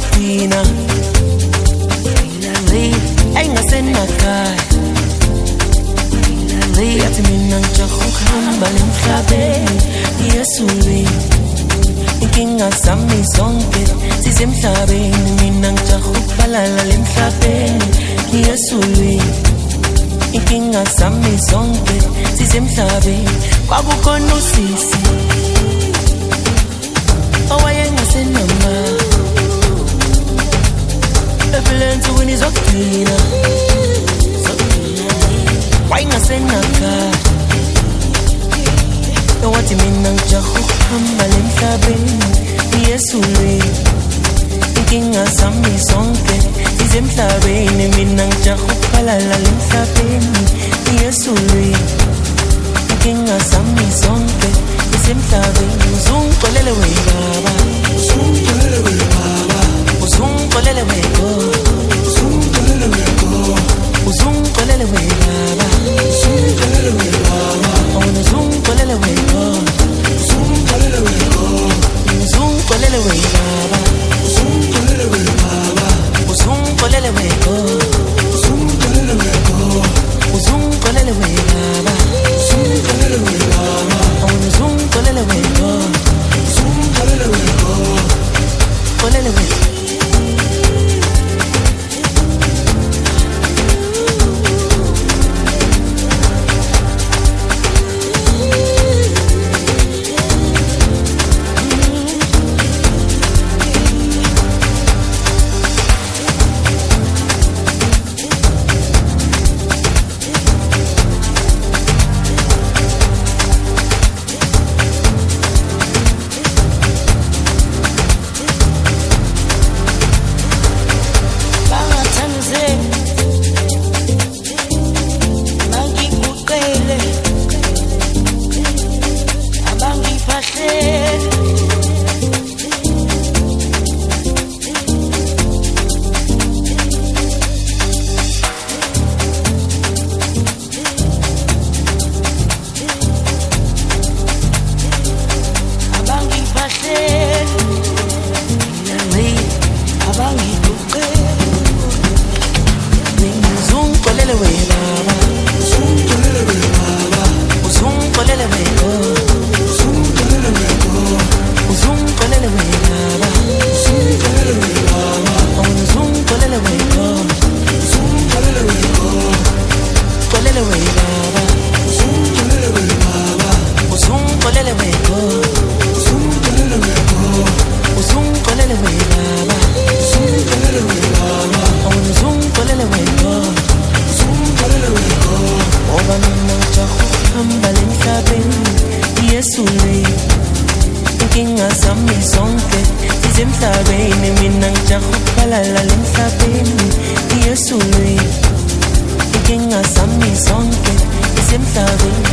zokugcina engasenakhaya yathi mina ngijaha ukuhamba lemhlabeni Yesu inkinga zami zonke zisemhlabeni mina ngijaha ukubalala lemhlabeni Yesu inkinga zami zonke zisemhlabeni kwakukhona usisi owayengasenama ebulenzi wini zokugcina wayengasenaka wathi mina ngijaha ukuhamba lemhlabeni Yesu inkinga zami zonke zisemhlabeni mina ngijaha ukubalala lemhlabeni Yesu inkinga zami zonke zisemhlabeni uzungixolele we baba uzungixolele we baba uzungixolele we go uzungixolele we go uzungixolele we baba uzungixolele we baba uzungixolele we go uzungixolele we go uzungixolele we baba uzungixolele we baba uzungixolele we go uzungixolele we go uzungixolele we baba uzungixolele we baba uzungixolele we go uzungixolele we go xolele we inkinga zami zonke zisemhlabeni mina ngijaha ukubalala lemhlabeni Yesu inkinga zami zonke zisemhlabeni